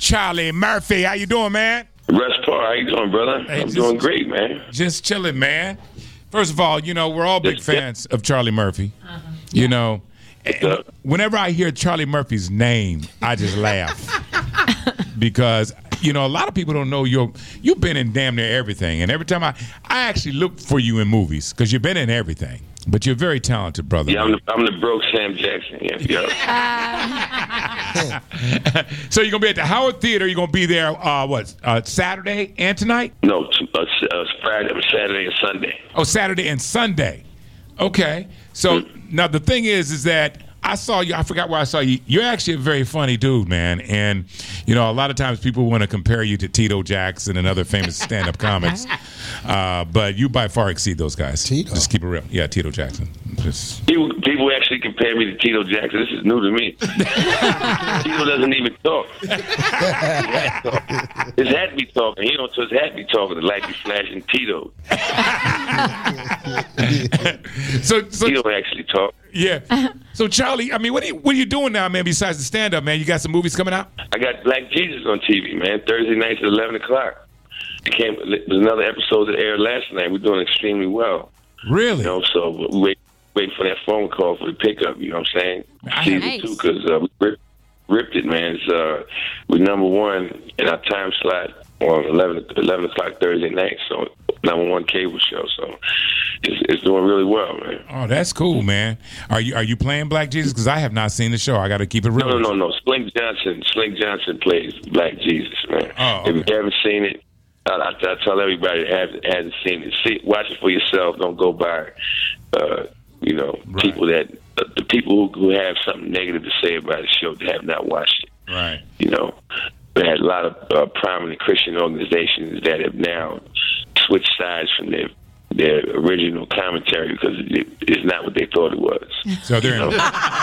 Charlie Murphy. How you doing, man? Russ Parr, how you doing, brother? Hey, I'm doing great, man. Just chilling, man. First of all, we're all big fans of Charlie Murphy. You know, whenever I hear Charlie Murphy's name, I just laugh. Because, a lot of people don't know you've been in damn near everything. And every time I actually look for you in movies because you've been in everything. But you're very talented, brother. Yeah, I'm the broke Sam Jackson. Yeah. So you're going to be at the Howard Theater. You're going to be there, Saturday and tonight? No, Friday, Saturday and Sunday. Oh, Saturday and Sunday. Okay. So now the thing is that I saw you. I forgot where I saw you. You're actually a very funny dude, man. And, a lot of times people want to compare you to Tito Jackson and other famous stand-up comics. But you by far exceed those guys. Tito. Just keep it real. Yeah, Tito Jackson. People actually compare me to Tito Jackson. This is new to me. Tito doesn't even talk. His hat be talking. So his hat be talking. The light be flashing Tito. So Tito actually talk. Yeah. So Charlie, what are you doing now, man? Besides the stand-up, man, you got some movies coming out? I got Black Jesus on TV, man. Thursday nights at 11 o'clock. There's another episode that aired last night. We're doing extremely well. Really? So we wait for that phone call for the pickup. You know what I'm saying? Season 2, because we ripped it, man. We're number one in our time slot on 11 o'clock Thursday night. So number one cable show. So it's doing really well, man. Oh, that's cool, man. Are you playing Black Jesus? Because I have not seen the show. I got to keep it real. No. Slink Johnson plays Black Jesus, man. Oh, okay. If you haven't seen it, I tell everybody that hasn't seen it. Watch it for yourself. Don't go by, people the people who have something negative to say about the show that have not watched it. Right. We had a lot of prominent Christian organizations that have now switched sides from their original commentary because it's not what they thought it was. So they're Oh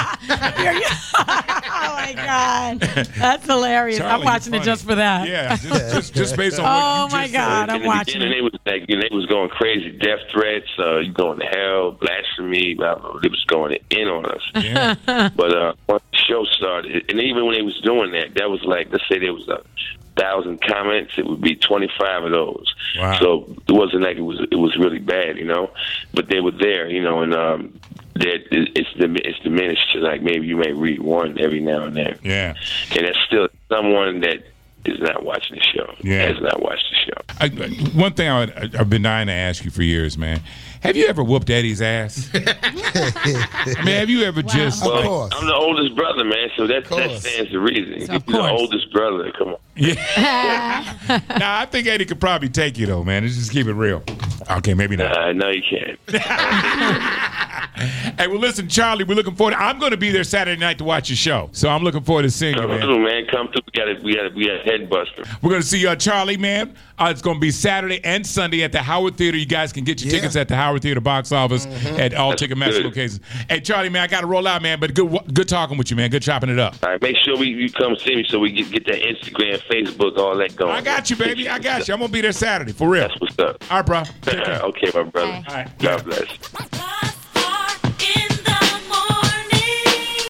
my God, that's hilarious! Charlie, I'm watching it just for that. Yeah, just based on. Oh what you my just God, said. I'm watching it. They was they was going crazy, death threats, you going to hell, blasphemy. They was going in on us. Yeah. But once the show started, and even when they was doing that was like, let's say there was 1,000 comments, it would be 25 of those. Wow. So it wasn't like it was really bad, but they were there, and it's diminished to like maybe you may read one every now and then. Yeah. And that's still someone that is not watching the show. Yeah. Has not watched the show. One thing I've been dying to ask you for years, man. Have you ever whooped Eddie's ass? Have you ever just... Of course. I'm the oldest brother, man, so that stands to reason. He's the oldest brother. Come on. Yeah. Nah, I think Eddie could probably take you, though, man. Let's just keep it real. Okay, maybe not. No, you can't. Hey, well, listen, Charlie, we're looking forward. I'm going to be there Saturday night to watch your show, so I'm looking forward to seeing you, man. Come through, man. Come through. We got a head buster. We're going to see Charlie, man. It's going to be Saturday and Sunday at the Howard Theater. You guys can get your tickets at the Howard Theater box office at all Ticketmaster locations. Hey, Charlie, man, I got to roll out, man, but good talking with you, man. Good chopping it up. All right, make sure you come see me so we get that Instagram, Facebook, all that going. I got you, baby. I got you. I'm going to be there Saturday, for real. That's what's up. All right, bro. Take care. Okay, my brother. All right. God bless.